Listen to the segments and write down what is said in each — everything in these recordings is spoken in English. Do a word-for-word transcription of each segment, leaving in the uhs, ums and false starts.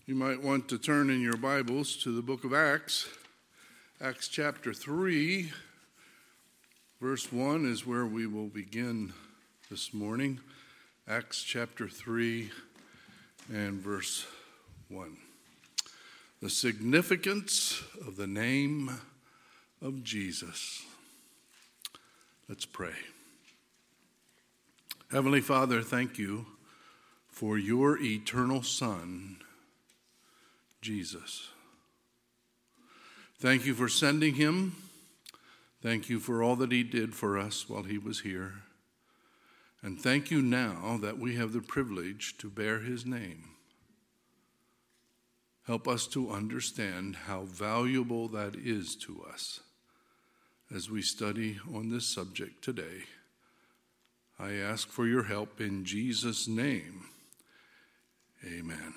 You might want to turn in your Bibles to the book of Acts. Acts chapter three, verse one is where we will begin this morning. Acts chapter three and verse one. The significance of the name of Jesus. Let's pray. Heavenly Father, thank you for your eternal Son, Jesus. Thank you for sending him. Thank you for all that he did for us while he was here. And thank you now that we have the privilege to bear his name. Help us to understand how valuable that is to us as we study on this subject today. I ask for your help in Jesus' name. Amen.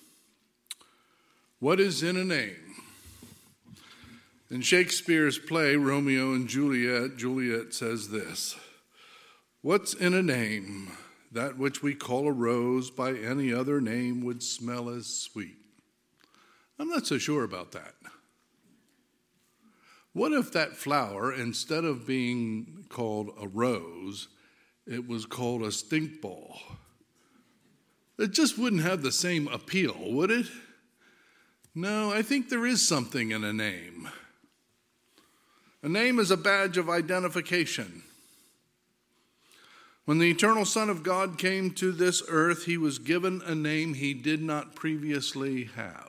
What is in a name? In Shakespeare's play, Romeo and Juliet, Juliet says this: "What's in a name? That which we call a rose by any other name would smell as sweet." I'm not so sure about that. What if that flower, instead of being called a rose, it was called a stink ball? It just wouldn't have the same appeal, would it? No, I think there is something in a name. A name is a badge of identification. When the eternal Son of God came to this earth, he was given a name he did not previously have.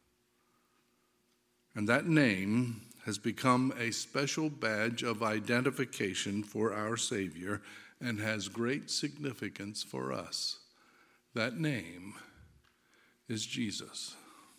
And that name has become a special badge of identification for our Savior and has great significance for us. That name is Jesus.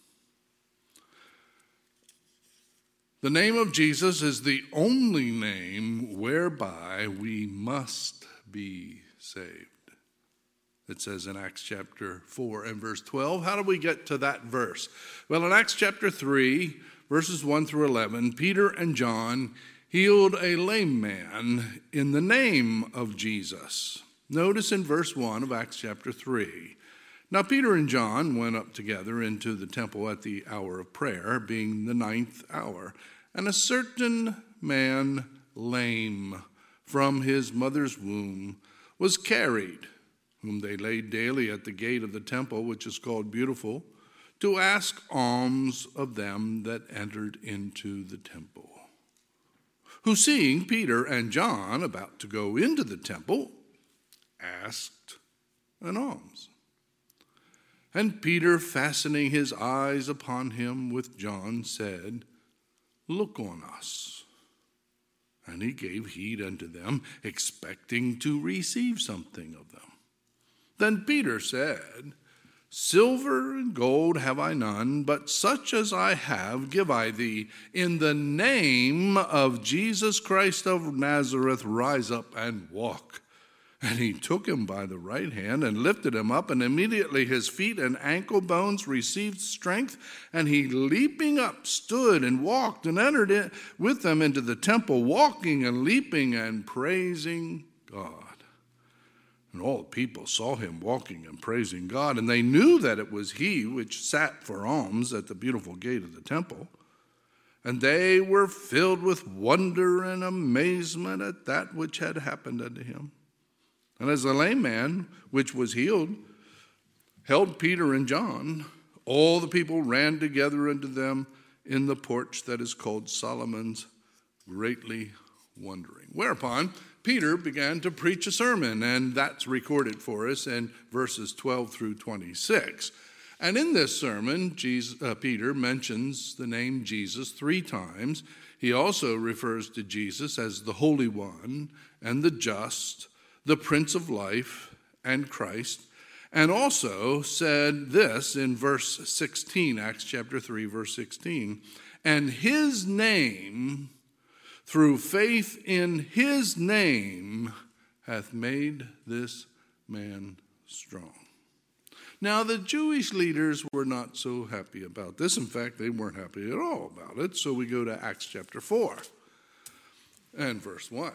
The name of Jesus is the only name whereby we must be saved. It says in Acts chapter four and verse twelve. How do we get to that verse? Well, in Acts chapter three, verses one through eleven, Peter and John healed a lame man in the name of Jesus. Notice in verse one of Acts chapter three. Now Peter and John went up together into the temple at the hour of prayer, being the ninth hour. And a certain man, lame from his mother's womb, was carried, whom they laid daily at the gate of the temple, which is called Beautiful, to ask alms of them that entered into the temple. Who, seeing Peter and John about to go into the temple, asked an alms. And Peter, fastening his eyes upon him with John, said, "Look on us." And he gave heed unto them, expecting to receive something of them. Then Peter said, "Silver and gold have I none, but such as I have give I thee. In the name of Jesus Christ of Nazareth, rise up and walk." And he took him by the right hand and lifted him up, and immediately his feet and ankle bones received strength. And he, leaping up, stood and walked and entered in with them into the temple, walking and leaping and praising God. And all the people saw him walking and praising God, and they knew that it was he which sat for alms at the Beautiful gate of the temple. And they were filled with wonder and amazement at that which had happened unto him. And as the lame man, which was healed, held Peter and John, all the people ran together unto them in the porch that is called Solomon's, greatly wondering. Whereupon Peter began to preach a sermon, and that's recorded for us in verses twelve through twenty-six. And in this sermon, Jesus, uh, Peter mentions the name Jesus three times. He also refers to Jesus as the Holy One and the Just, the Prince of Life, and Christ, and also said this in verse sixteen, Acts chapter three, verse sixteen, "And his name, through faith in his name, hath made this man strong." Now, the Jewish leaders were not so happy about this. In fact, they weren't happy at all about it. So we go to Acts chapter four and verse one.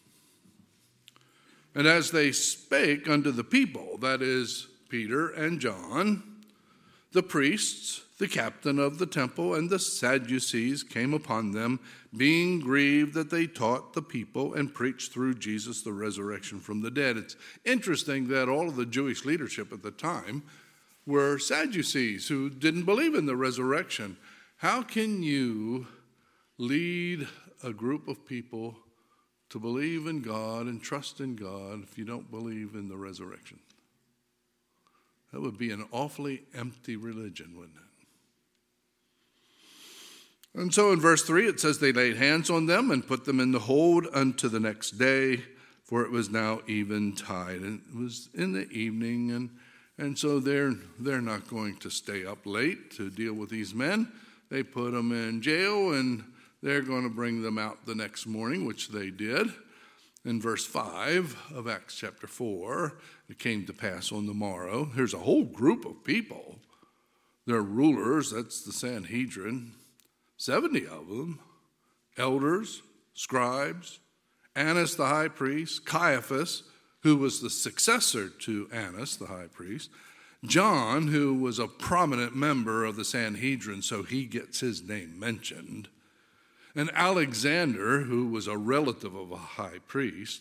"And as they spake unto the people," that is, Peter and John, The priests, the captain of the temple, and the Sadducees came upon them, being grieved that they taught the people and preached through Jesus the resurrection from the dead. It's interesting that all of the Jewish leadership at the time were Sadducees who didn't believe in the resurrection. How can you lead a group of people to believe in God and trust in God if you don't believe in the resurrection? That would be an awfully empty religion, wouldn't it? And so in verse three, it says, they laid hands on them and put them in the hold unto the next day, for it was now eventide. And it was in the evening, and, and so they're, they're not going to stay up late to deal with these men. They put them in jail, and they're going to bring them out the next morning, which they did. In verse five of Acts chapter four, it came to pass on the morrow. There's a whole group of people. They're rulers, that's the Sanhedrin. seventy of them, elders, scribes, Annas the high priest, Caiaphas, who was the successor to Annas the high priest, John, who was a prominent member of the Sanhedrin, so he gets his name mentioned, and Alexander, who was a relative of a high priest,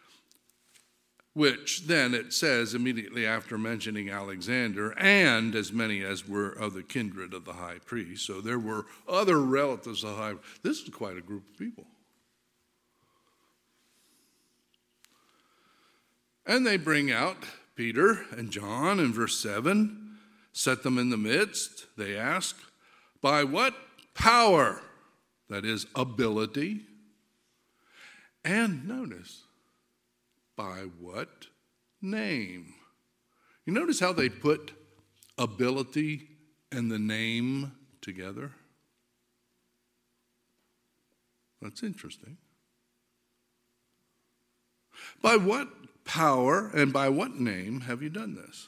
which then it says immediately after mentioning Alexander, and as many as were of the kindred of the high priest. So there were other relatives of the high priest. This is quite a group of people. And they bring out Peter and John in verse seven, set them in the midst. They ask, by what power, that is ability, and notice, by what name? You notice how they put ability and the name together? That's interesting. By what power and by what name have you done this?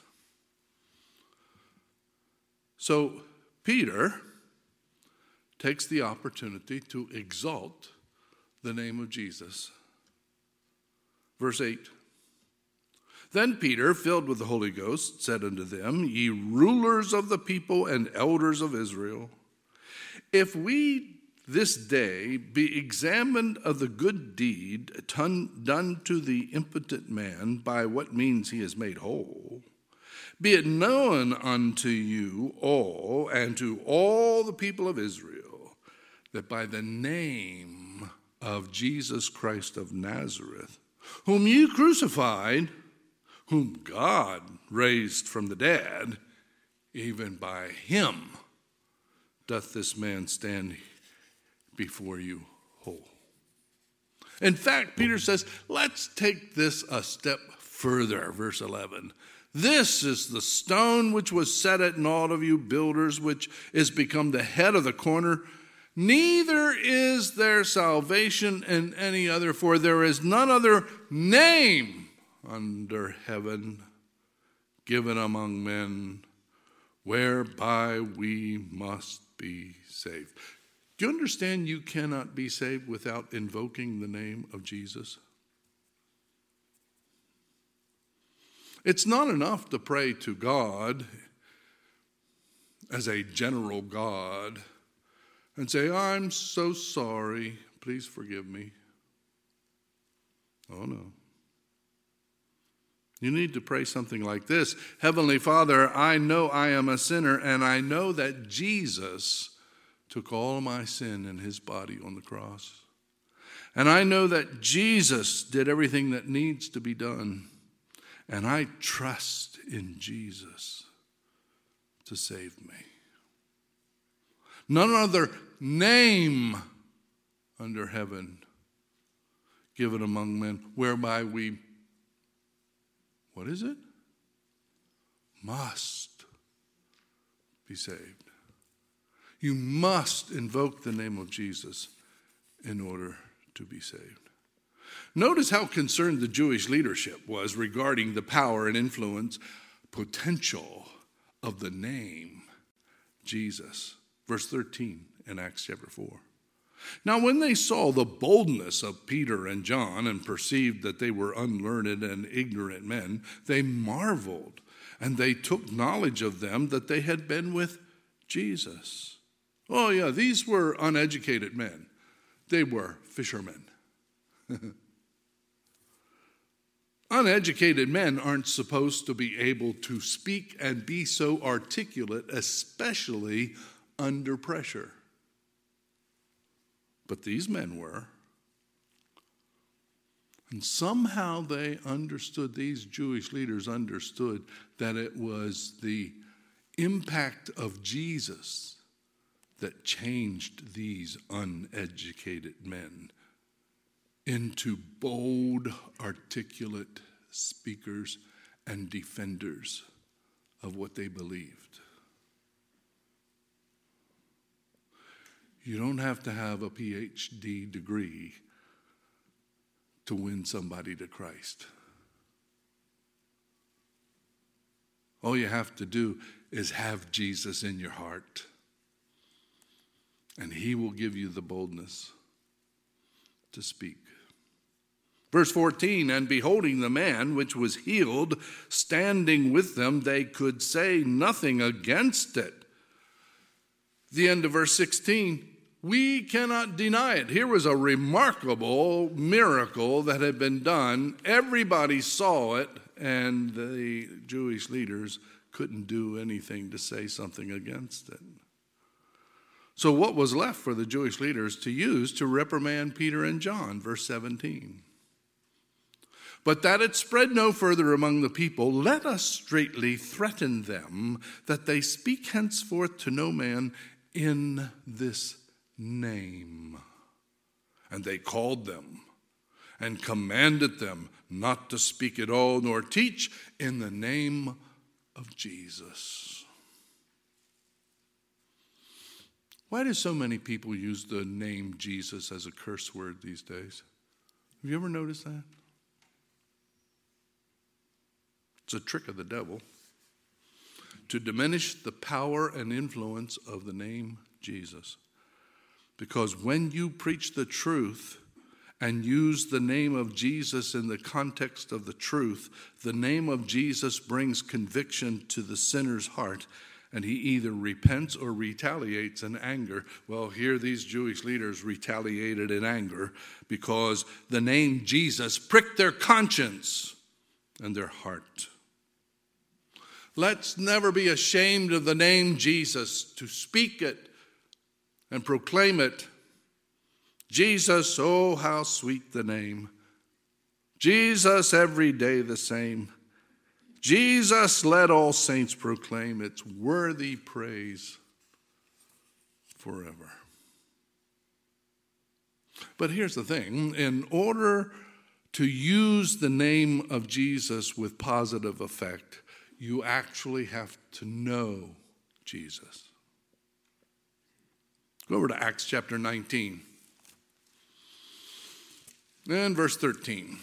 So Peter takes the opportunity to exalt the name of Jesus. Verse eight, then Peter, filled with the Holy Ghost, said unto them, ye rulers of the people and elders of Israel, if we this day be examined of the good deed done to the impotent man, by what means he is made whole, be it known unto you all and to all the people of Israel, that by the name of Jesus Christ of Nazareth, whom you crucified, whom God raised from the dead, even by him doth this man stand before you whole. In fact, Peter says, let's take this a step further. Verse eleven. This is the stone which was set at naught of you builders, which is become the head of the corner. Neither is there salvation in any other, for there is none other name under heaven given among men whereby we must be saved. Do you understand you cannot be saved without invoking the name of Jesus? It's not enough to pray to God as a general God and say, I'm so sorry, please forgive me. Oh, no. You need to pray something like this. Heavenly Father, I know I am a sinner, and I know that Jesus took all of my sin in his body on the cross. And I know that Jesus did everything that needs to be done. And I trust in Jesus to save me. None other name under heaven given among men whereby we, what is it? Must be saved. You must invoke the name of Jesus in order to be saved. Notice how concerned the Jewish leadership was regarding the power and influence potential of the name Jesus. Verse thirteen in Acts chapter four. Now when they saw the boldness of Peter and John and perceived that they were unlearned and ignorant men, they marveled and they took knowledge of them that they had been with Jesus. Oh yeah, these were uneducated men. They were fishermen. Uneducated men aren't supposed to be able to speak and be so articulate, especially under pressure. But these men were. And somehow they understood, these Jewish leaders understood, that it was the impact of Jesus that changed these uneducated men into bold, articulate speakers and defenders of what they believed. You don't have to have a P H D degree to win somebody to Christ. All you have to do is have Jesus in your heart, and he will give you the boldness to speak. Verse fourteen, and beholding the man which was healed, standing with them, they could say nothing against it. The end of verse sixteen, we cannot deny it. Here was a remarkable miracle that had been done. Everybody saw it, and the Jewish leaders couldn't do anything to say something against it. So what was left for the Jewish leaders to use to reprimand Peter and John? Verse seventeen. But that it spread no further among the people, let us straitly threaten them that they speak henceforth to no man in this name. And they called them and commanded them not to speak at all, nor teach in the name of Jesus. Why do so many people use the name Jesus as a curse word these days? Have you ever noticed that? It's a trick of the devil to diminish the power and influence of the name Jesus. Because when you preach the truth and use the name of Jesus in the context of the truth, the name of Jesus brings conviction to the sinner's heart, and he either repents or retaliates in anger. Well, here these Jewish leaders retaliated in anger because the name Jesus pricked their conscience and their heart. Let's never be ashamed of the name Jesus, to speak it and proclaim it. Jesus, oh, how sweet the name. Jesus, every day the same. Jesus, let all saints proclaim. It's worthy praise forever. But here's the thing. In order to use the name of Jesus with positive effect, you actually have to know Jesus. Go over to Acts chapter nineteen and verse thirteen.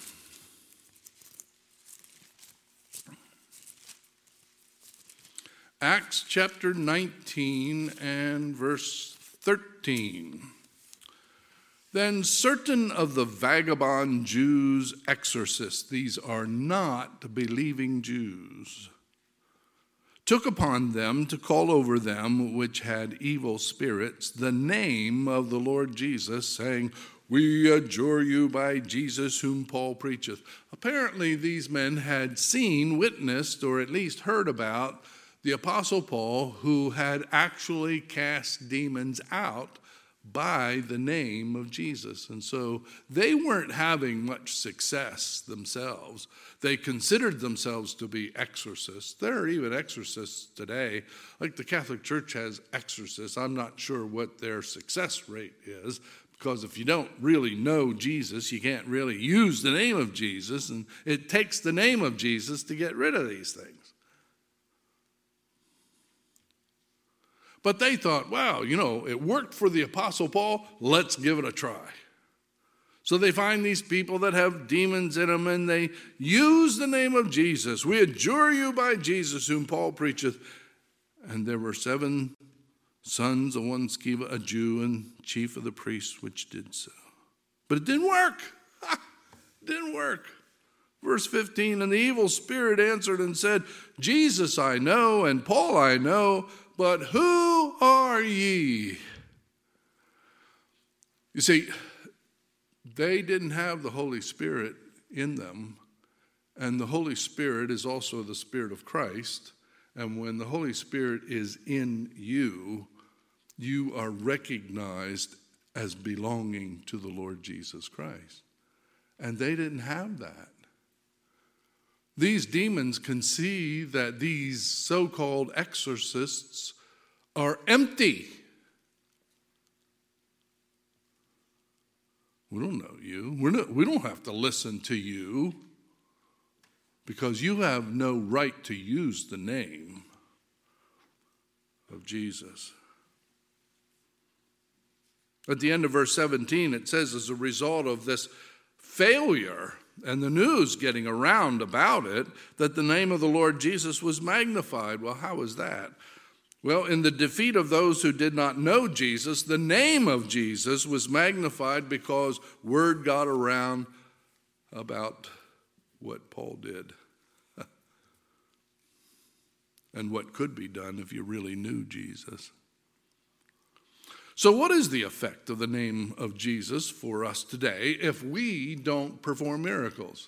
Acts chapter nineteen and verse thirteen. Then certain of the vagabond Jews, exorcists, these are not believing Jews, took upon them to call over them which had evil spirits the name of the Lord Jesus, saying, we adjure you by Jesus whom Paul preacheth. Apparently these men had seen, witnessed, or at least heard about the Apostle Paul, who had actually cast demons out by the name of Jesus. And so they weren't having much success themselves. They considered themselves to be exorcists. There are even exorcists today. Like the Catholic Church has exorcists. I'm not sure what their success rate is, because if you don't really know Jesus, you can't really use the name of Jesus. And it takes the name of Jesus to get rid of these things. But they thought, wow, you know, it worked for the Apostle Paul. Let's give it a try. So they find these people that have demons in them, and they use the name of Jesus. We adjure you by Jesus whom Paul preacheth. And there were seven sons of one Sceva, a Jew, and chief of the priests, which did so. But it didn't work. It didn't work. Verse fifteen, and the evil spirit answered and said, Jesus I know, and Paul I know, but who are ye? You see, they didn't have the Holy Spirit in them, and the Holy Spirit is also the Spirit of Christ, and when the Holy Spirit is in you, you are recognized as belonging to the Lord Jesus Christ. And they didn't have that. These demons can see that these so-called exorcists are empty. We don't know you. We're not, we don't have to listen to you because you have no right to use the name of Jesus. At the end of verse seventeen, it says, as a result of this failure and the news getting around about it, that the name of the Lord Jesus was magnified. Well, how is that? Well, in the defeat of those who did not know Jesus, the name of Jesus was magnified because word got around about what Paul did and what could be done if you really knew Jesus. So what is the effect of the name of Jesus for us today if we don't perform miracles?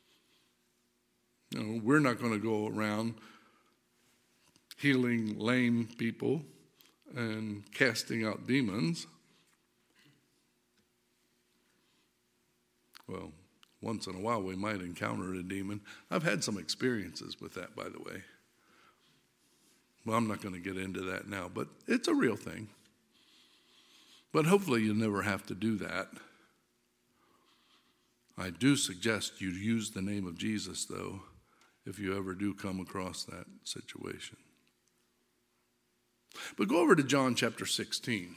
You know, we're not going to go around healing lame people and casting out demons. Well, once in a while we might encounter a demon. I've had some experiences with that, by the way. Well, I'm not going to get into that now, but it's a real thing. But hopefully you never have to do that. I do suggest you use the name of Jesus, though, if you ever do come across that situation. But go over to John chapter sixteen.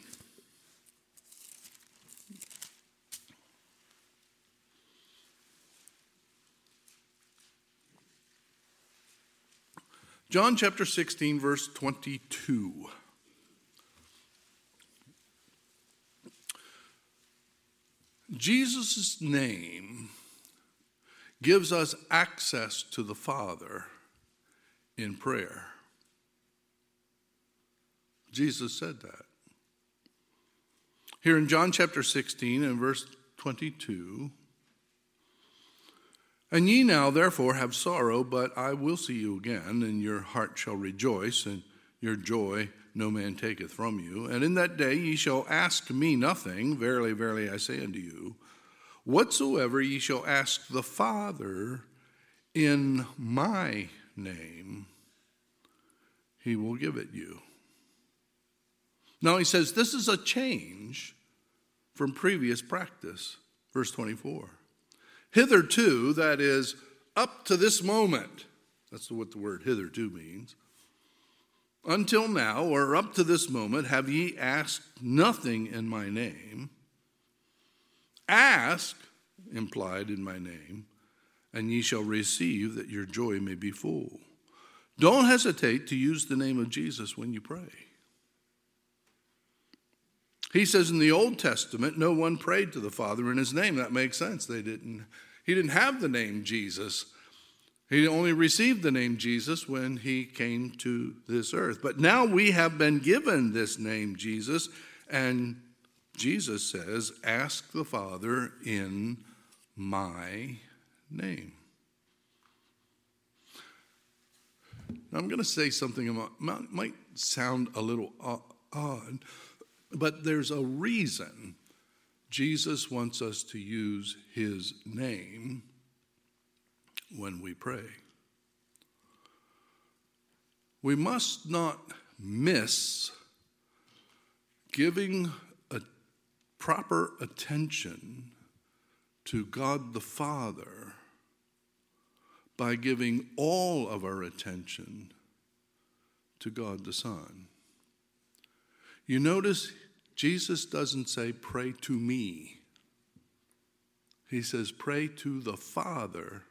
John chapter sixteen, verse twenty-two. Jesus' name gives us access to the Father in prayer. Jesus said that. Here in John chapter sixteen and verse twenty-two, and ye now therefore have sorrow, but I will see you again, and your heart shall rejoice, and your joy no man taketh from you. And in that day ye shall ask me nothing. Verily, verily, I say unto you, whatsoever ye shall ask the Father in my name, he will give it you. Now he says this is a change from previous practice. Verse twenty-four. Hitherto, that is, up to this moment, that's what the word hitherto means. Until now, or up to this moment, have ye asked nothing in my name. Ask, implied in my name, and ye shall receive, that your joy may be full. Don't hesitate to use the name of Jesus when you pray. He says in the Old Testament, no one prayed to the Father in his name. That makes sense. They didn't. He didn't have the name Jesus. He only received the name Jesus when he came to this earth. But now we have been given this name Jesus, and Jesus says, ask the Father in my name. Now I'm going to say something that might sound a little odd, but there's a reason Jesus wants us to use his name when we pray. We must not miss giving a proper attention to God the Father by giving all of our attention to God the Son. You notice Jesus doesn't say, pray to me. He says, pray to the Father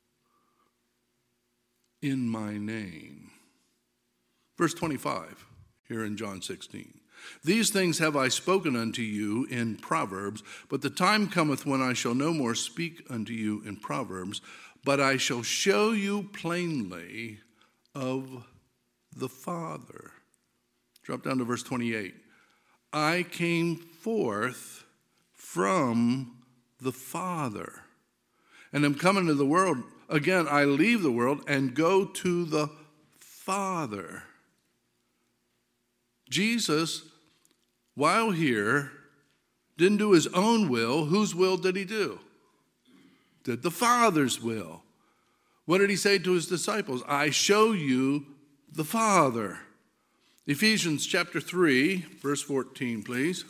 in my name. Verse twenty-five, here in John sixteen. These things have I spoken unto you in Proverbs, but the time cometh when I shall no more speak unto you in Proverbs, but I shall show you plainly of the Father. Drop down to verse twenty-eight. I came forth from the Father, and am coming to the world. Again, I leave the world and go to the Father. Jesus, while here, didn't do his own will. Whose will did he do? Did the Father's will. What did he say to his disciples? I show you the Father. Ephesians chapter three, verse fourteen, please.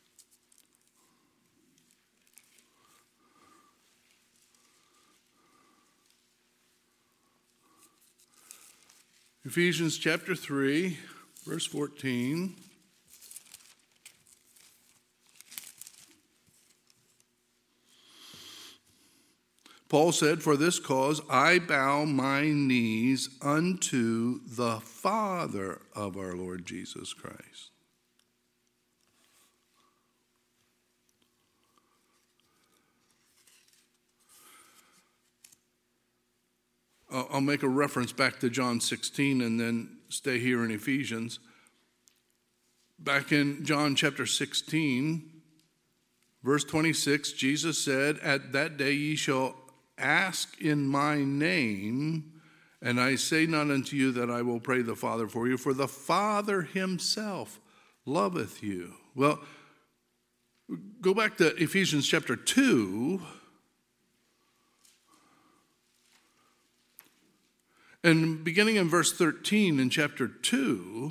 Ephesians chapter three, verse fourteen. Paul said, for this cause I bow my knees unto the Father of our Lord Jesus Christ. I'll make a reference back to John sixteen and then stay here in Ephesians. Back in John chapter sixteen, verse twenty-six, Jesus said, at that day ye shall ask in my name, and I say not unto you that I will pray the Father for you, for the Father himself loveth you. Well, go back to Ephesians chapter two. And beginning in verse thirteen in chapter two,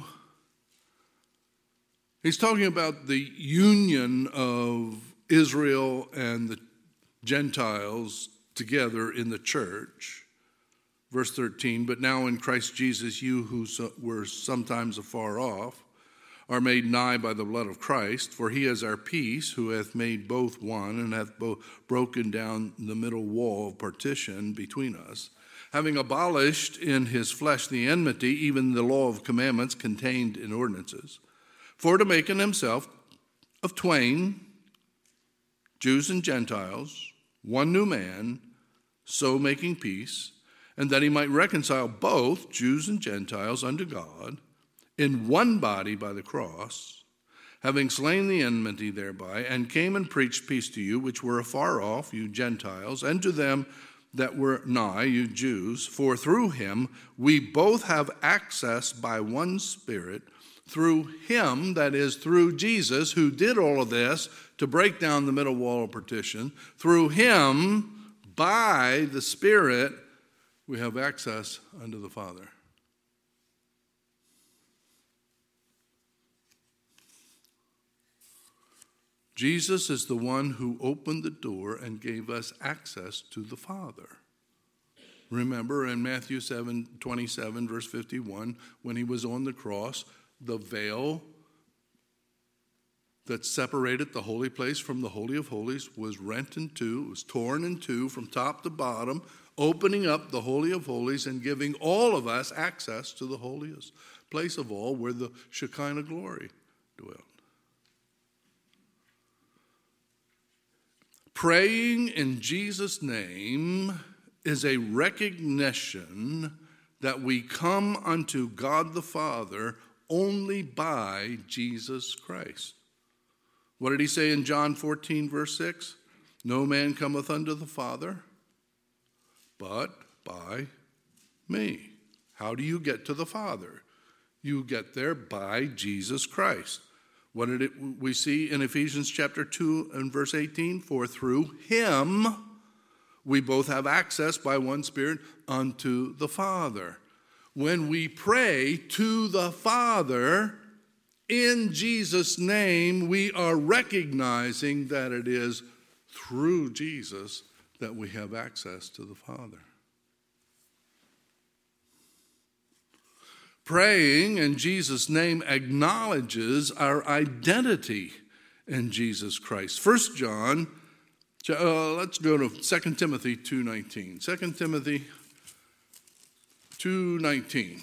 he's talking about the union of Israel and the Gentiles together in the church. Verse thirteen, but now in Christ Jesus, you who were sometimes afar off are made nigh by the blood of Christ, for he is our peace, who hath made both one, and hath both broken down the middle wall of partition between us, having abolished in his flesh the enmity, even the law of commandments contained in ordinances, for to make in himself of twain, Jews and Gentiles, one new man, so making peace, and that he might reconcile both Jews and Gentiles unto God in one body by the cross, having slain the enmity thereby, and came and preached peace to you which were afar off, you Gentiles, and to them that were nigh, you Jews. For through him we both have access by one Spirit, through him, that is, through Jesus, who did all of this to break down the middle wall of partition. Through him, by the Spirit, we have access unto the Father. Jesus is the one who opened the door and gave us access to the Father. Remember in Matthew seven twenty-seven, verse fifty-one, when he was on the cross, the veil that separated the holy place from the Holy of Holies was rent in two, it was torn in two from top to bottom, opening up the Holy of Holies and giving all of us access to the holiest place of all, where the Shekinah glory dwelt. Praying in Jesus' name is a recognition that we come unto God the Father only by Jesus Christ. What did he say in John fourteen, verse six? No man cometh unto the Father but by me. How do you get to the Father? You get there by Jesus Christ. What did it, we see in Ephesians chapter two and verse eighteen? For through him we both have access by one Spirit unto the Father. When we pray to the Father in Jesus' name, we are recognizing that it is through Jesus that we have access to the Father. Praying in Jesus' name acknowledges our identity in Jesus Christ. First John, uh, let's go to Second Timothy two nineteen. Second Timothy two nineteen.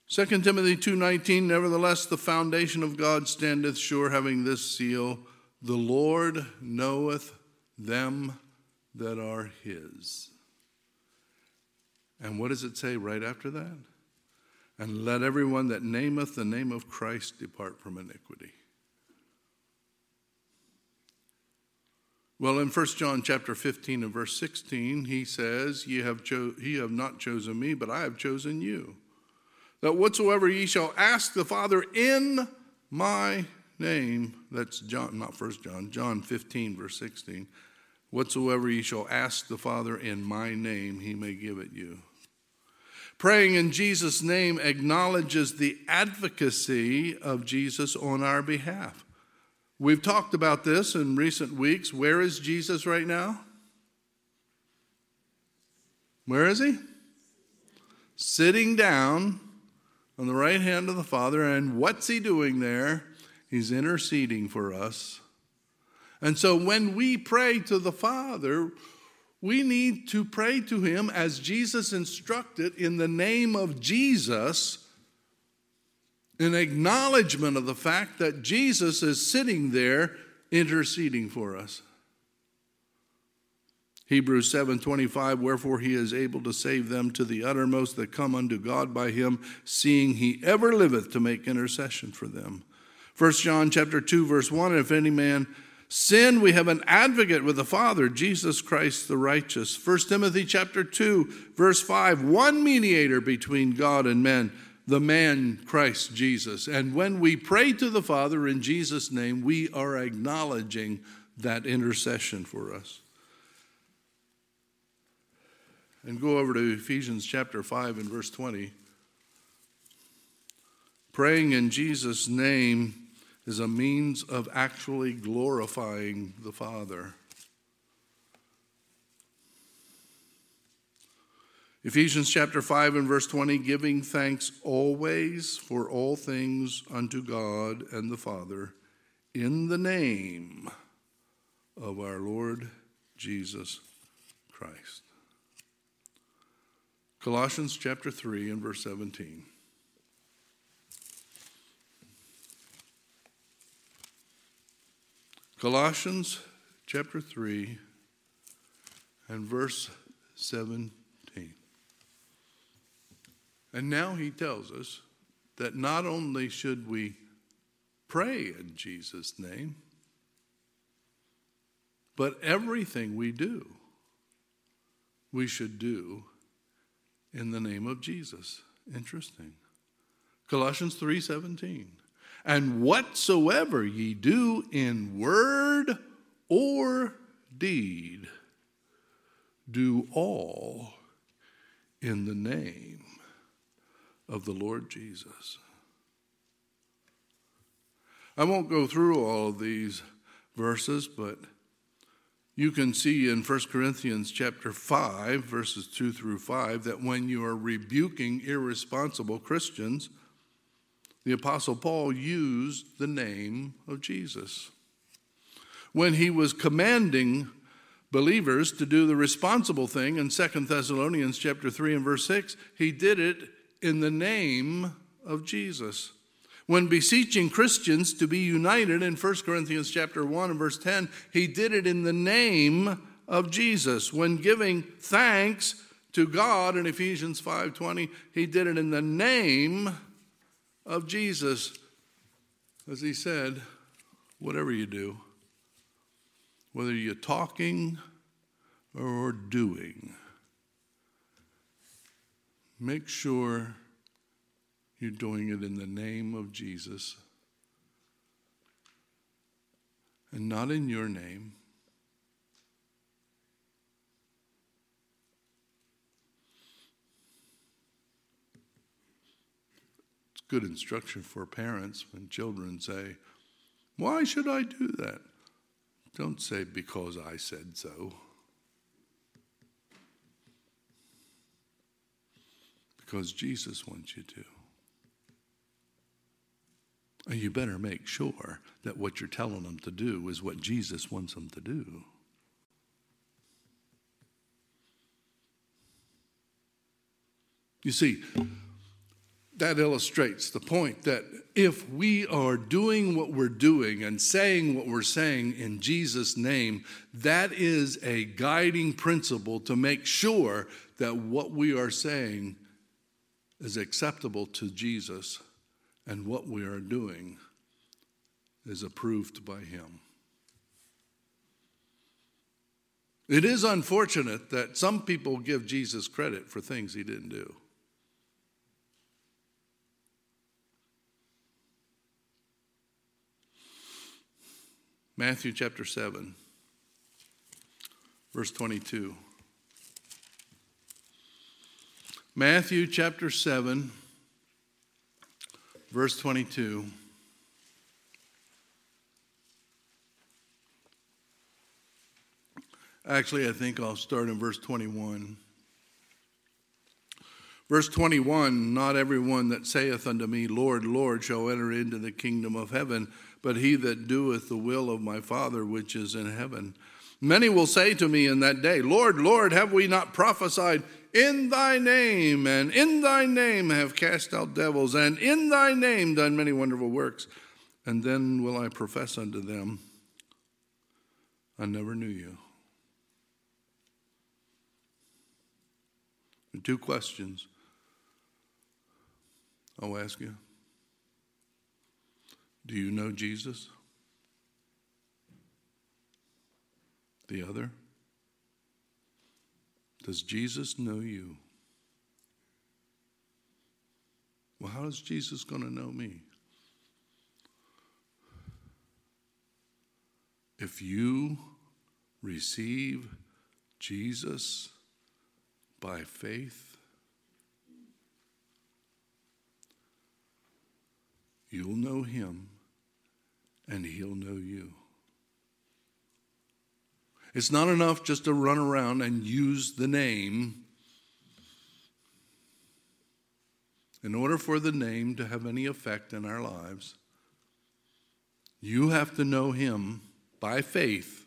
Second Timothy two nineteen, nevertheless, the foundation of God standeth sure, having this seal, the Lord knoweth them that are his. And what does it say right after that? And let everyone that nameth the name of Christ depart from iniquity. Well, in First John chapter fifteen and verse sixteen, he says, Ye have, cho- ye have not chosen me, but I have chosen you, that whatsoever ye shall ask the Father in my name, that's John, not First John, John fifteen, verse sixteen, whatsoever ye shall ask the Father in my name, he may give it you. Praying in Jesus' name acknowledges the advocacy of Jesus on our behalf. We've talked about this in recent weeks. Where is Jesus right now? Where is he? Sitting down on the right hand of the Father. And what's he doing there? He's interceding for us. And so when we pray to the Father, we need to pray to him as Jesus instructed, in the name of Jesus, an acknowledgement of the fact that Jesus is sitting there interceding for us. Hebrews seven twenty-five, wherefore he is able to save them to the uttermost that come unto God by him, seeing he ever liveth to make intercession for them. First John chapter two, verse one, if any man sin, we have an advocate with the Father, Jesus Christ the righteous. First Timothy chapter two, verse five, one mediator between God and men, the man Christ Jesus. And when we pray to the Father in Jesus' name, we are acknowledging that intercession for us. And go over to Ephesians chapter five and verse twenty. Praying in Jesus' name is a means of actually glorifying the Father. Ephesians chapter five and verse twenty, giving thanks always for all things unto God and the Father, in the name of our Lord Jesus Christ. Colossians chapter three and verse seventeen. Colossians chapter three and verse seventeen. And now he tells us that not only should we pray in Jesus' name, but everything we do, we should do in the name of Jesus. Interesting. Colossians three seventeen. And whatsoever ye do in word or deed, do all in the name of the Lord Jesus. I won't go through all of these verses, but you can see in First Corinthians chapter five, verses two through five, that when you are rebuking irresponsible Christians, the Apostle Paul used the name of Jesus. When he was commanding believers to do the responsible thing in Second Thessalonians chapter three and verse six, he did it in the name of Jesus. When beseeching Christians to be united in First Corinthians chapter one and verse ten, he did it in the name of Jesus. When giving thanks to God in Ephesians five twenty, he did it in the name of Jesus. As he said, whatever you do, whether you're talking or doing, make sure you're doing it in the name of Jesus and not in your name. It's good instruction for parents when children say, "Why should I do that?" Don't say, "Because I said so." Because Jesus wants you to. And you better make sure that what you're telling them to do is what Jesus wants them to do. You see, that illustrates the point that if we are doing what we're doing and saying what we're saying in Jesus' name, that is a guiding principle to make sure that what we are saying is acceptable to Jesus and what we are doing is approved by him. It is unfortunate that some people give Jesus credit for things he didn't do. Matthew chapter seven, verse twenty-two. Matthew chapter seven, verse twenty-two. Actually, I think I'll start in verse twenty-one. Verse twenty-one, not everyone that saith unto me, Lord, Lord, shall enter into the kingdom of heaven, but he that doeth the will of my Father which is in heaven. Many will say to me in that day, Lord, Lord, have we not prophesied in thy name, and in thy name have cast out devils, and in thy name done many wonderful works? And then will I profess unto them, I never knew you. Two questions I'll ask you. Do you know Jesus? The other, does Jesus know you? Well, how is Jesus going to know me? If you receive Jesus by faith, you'll know him and he'll know you. It's not enough just to run around and use the name. In order for the name to have any effect in our lives, you have to know him by faith.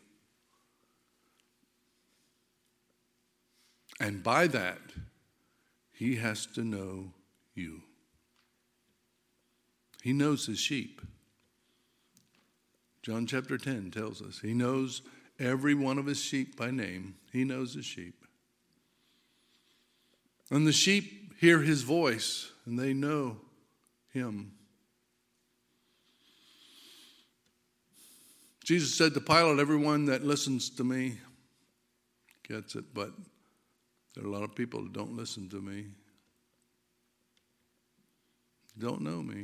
And by that, he has to know you. He knows his sheep. John chapter ten tells us he knows every one of his sheep by name. He knows his sheep. And the sheep hear his voice and they know him. Jesus said to Pilate, everyone that listens to me gets it, but there are a lot of people who don't listen to me, don't know me.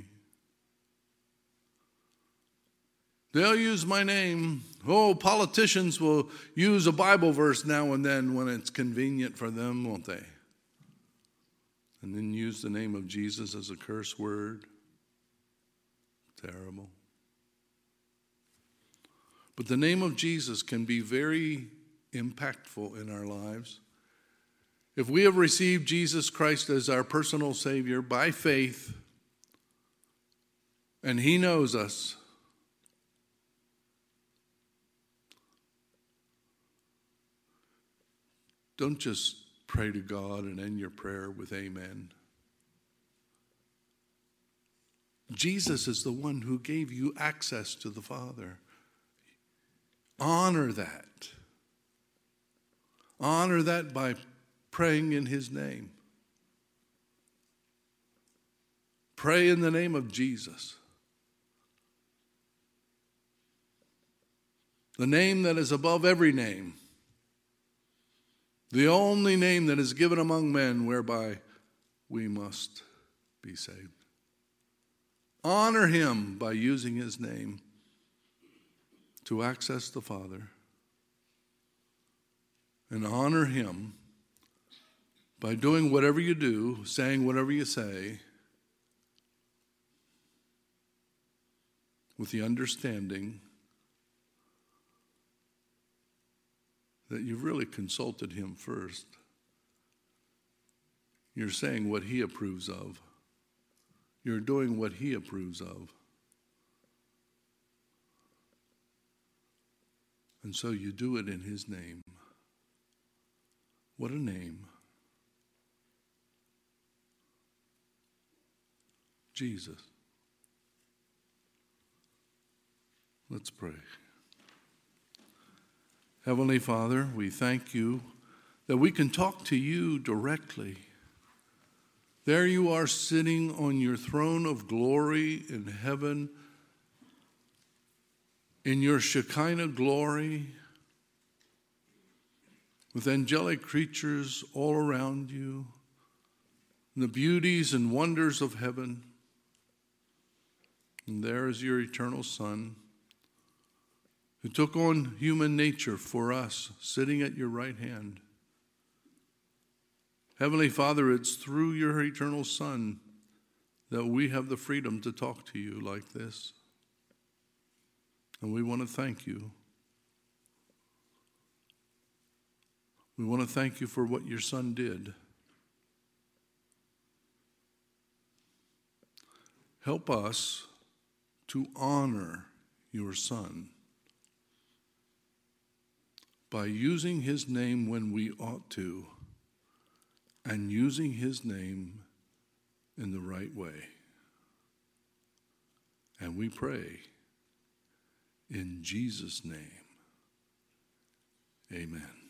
They'll use my name. Oh, politicians will use a Bible verse now and then when it's convenient for them, won't they? And then use the name of Jesus as a curse word. Terrible. But the name of Jesus can be very impactful in our lives. If we have received Jesus Christ as our personal Savior by faith, and he knows us, don't just pray to God and end your prayer with amen. Jesus is the one who gave you access to the Father. Honor that. Honor that by praying in his name. Pray in the name of Jesus. The name that is above every name. The only name that is given among men whereby we must be saved. Honor him by using his name to access the Father. And honor him by doing whatever you do, saying whatever you say, with the understanding that you've really consulted him first. You're saying what he approves of. You're doing what he approves of. And so you do it in his name. What a name. Jesus. Let's pray. Heavenly Father, we thank you that we can talk to you directly. There you are sitting on your throne of glory in heaven, in your Shekinah glory, with angelic creatures all around you, the beauties and wonders of heaven. And there is your eternal Son, who took on human nature for us, sitting at your right hand. Heavenly Father, it's through your eternal Son that we have the freedom to talk to you like this. And we want to thank you. We want to thank you for what your Son did. Help us to honor your Son by using his name when we ought to, and using his name in the right way. And we pray in Jesus' name, amen.